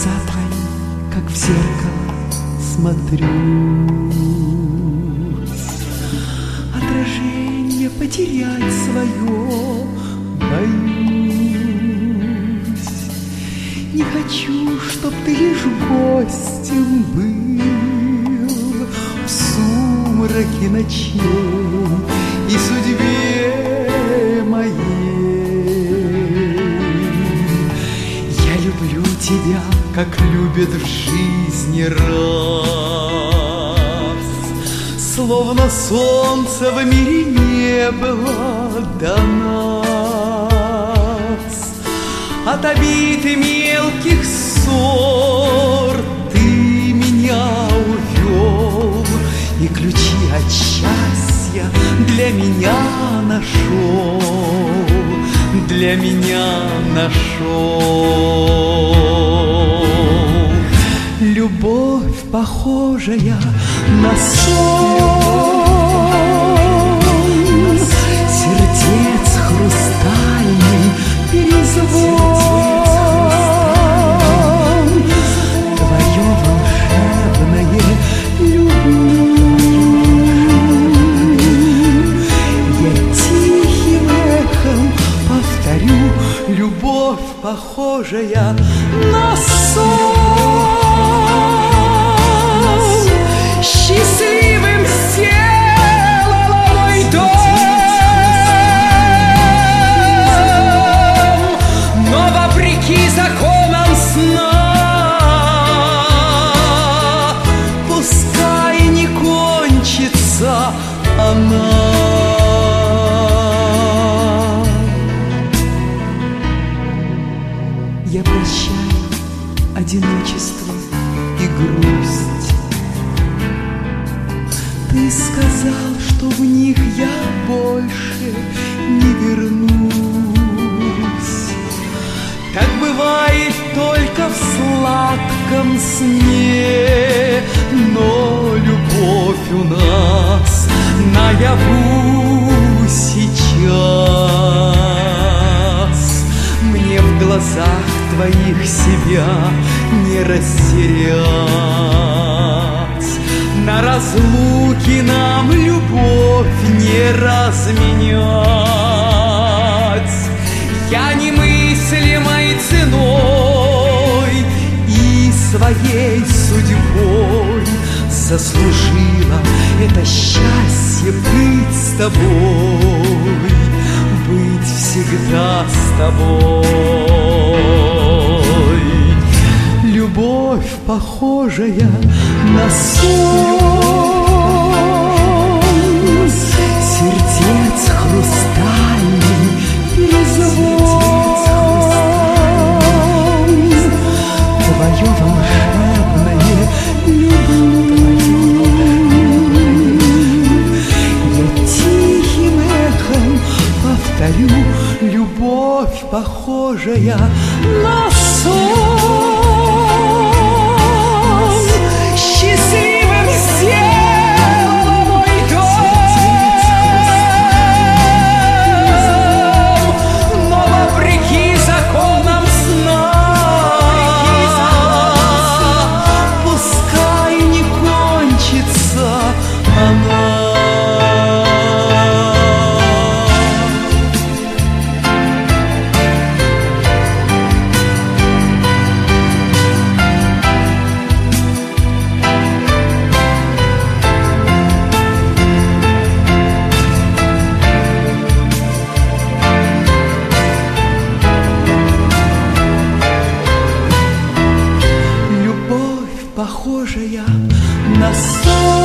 глаза твои, как в зеркало смотрюсь. Отражение потерять свое боюсь. Не хочу, чтоб ты лишь гостем был в сумраке ночей и судьбе моей. Я люблю тебя, как любят в жизни раз, словно солнца в мире не было до нас. От обид и мелких ссор ты меня увел, и ключи от счастья для меня нашел, для меня нашел. Любовь, похожая на сон, сердец хрустальный перезвон, твое волшебное люблю. Я тихим эхом повторю: любовь, похожая на сон, счастливым сделала мой дом, но вопреки законам сна пускай не кончится она. Я прощаю одиночество и грусть. Ты сказал, что в них я больше не вернусь. Так бывает только в сладком сне, но любовь у нас наяву сейчас. Мне в глазах твоих себя не растерять, на разлуке нам любовь не разменять. Я немыслимой ценой и своей судьбой заслужила это счастье быть с тобой, быть всегда с тобой. Любовь, похожая на сон, сердец хрустальный перезвон, твое волшебное люблю. Я тихим эхом повторю: любовь, похожая на сон, счастливым сделала мой дом, но вопреки законам сна пускай не кончится она. Похожая на сон.